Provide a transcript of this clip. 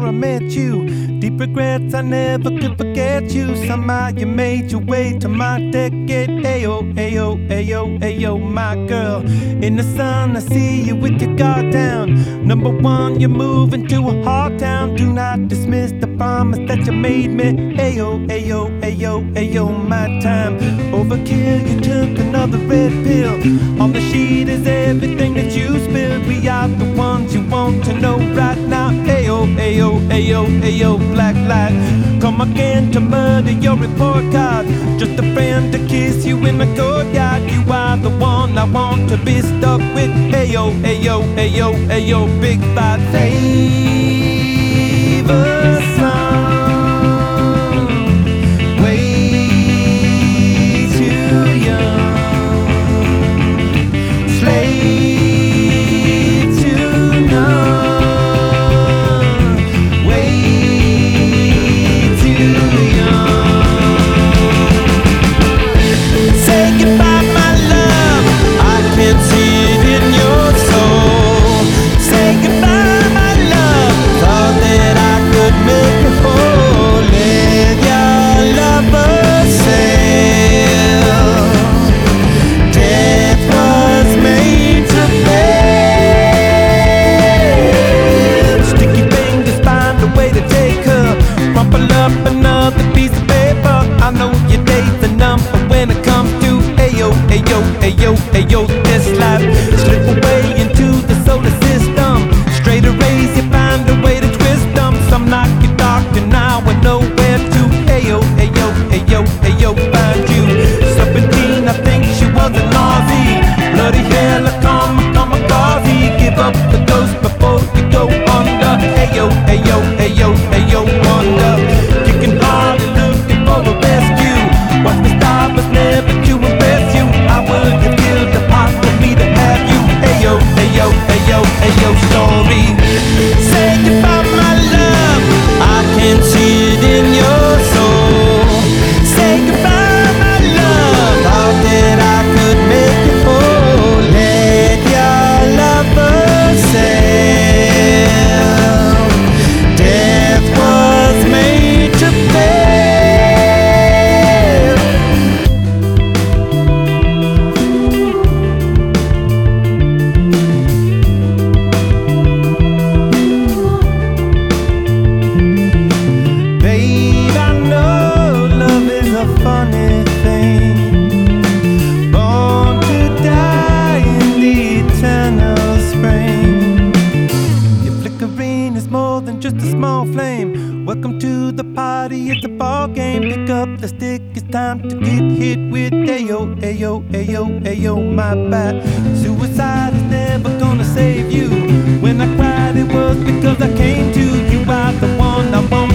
I met you. Deep regrets, I never could forget you. Somehow you made your way to my decade. Ayo, ayo, ayo, ayo, my girl. In the sun, I see you with your guard down. Number one, you're moving to a hard town. Do not dismiss the promise that you made me. Ayo, ayo, ayo, ayo, my time. Overkill, you took another red pill. On the sheet is everything that you spilled. We are the ones you want to know right now. Ayo, ayo, ayo, ayo, black light. Come again to murder your report card. Just a friend to kiss you in the courtyard. You are the one I want to be stuck with. Ayo, ayo, ayo, ayo, big bad flavor song. Way too young. Slave to none. Way too young. Say goodbye, my love. I can see it in your soul. Say goodbye, my love. Thought that I could make you whole. Let your lover sail. Death was made to fail. Sticky fingers find a way to take her. Crumple up another piece of paper. I know your day's a number when it comes to ayo, ayo, ayo, ayo, this life. Slip away into the solar system. Straight arrays, you find a way to twist them. Some knock you dark and now I know where to. Ayo, ayo, ayo, ayo, find you. Serpentine, I think she was a Nazi. Bloody hell, come, kamikaze. Give up the ghost before you go under. Ayo, ayo, ayo, ayo, wonder. Kicking hard and looking for a rescue. Watch me stop, but never to impress you. I would have killed the pot for me to have you. Ayo, ayo, ayo, ayo, story. Say goodbye, my love. I can see it in your soul. Say goodbye, my love. Thought that I could make you whole. Let your lover sail. Death was made to fail. Babe, I know love is a funny thing. Born to die in the eternal spring. Your flickering is more than just a small flame. Welcome to the party, it's a ball game. Pick up the stick, it's time to get hit with ayo, ayo, ayo, ayo, my bad. Suicide is never gonna save you. When I cried, it was because I came to you. You are the one I want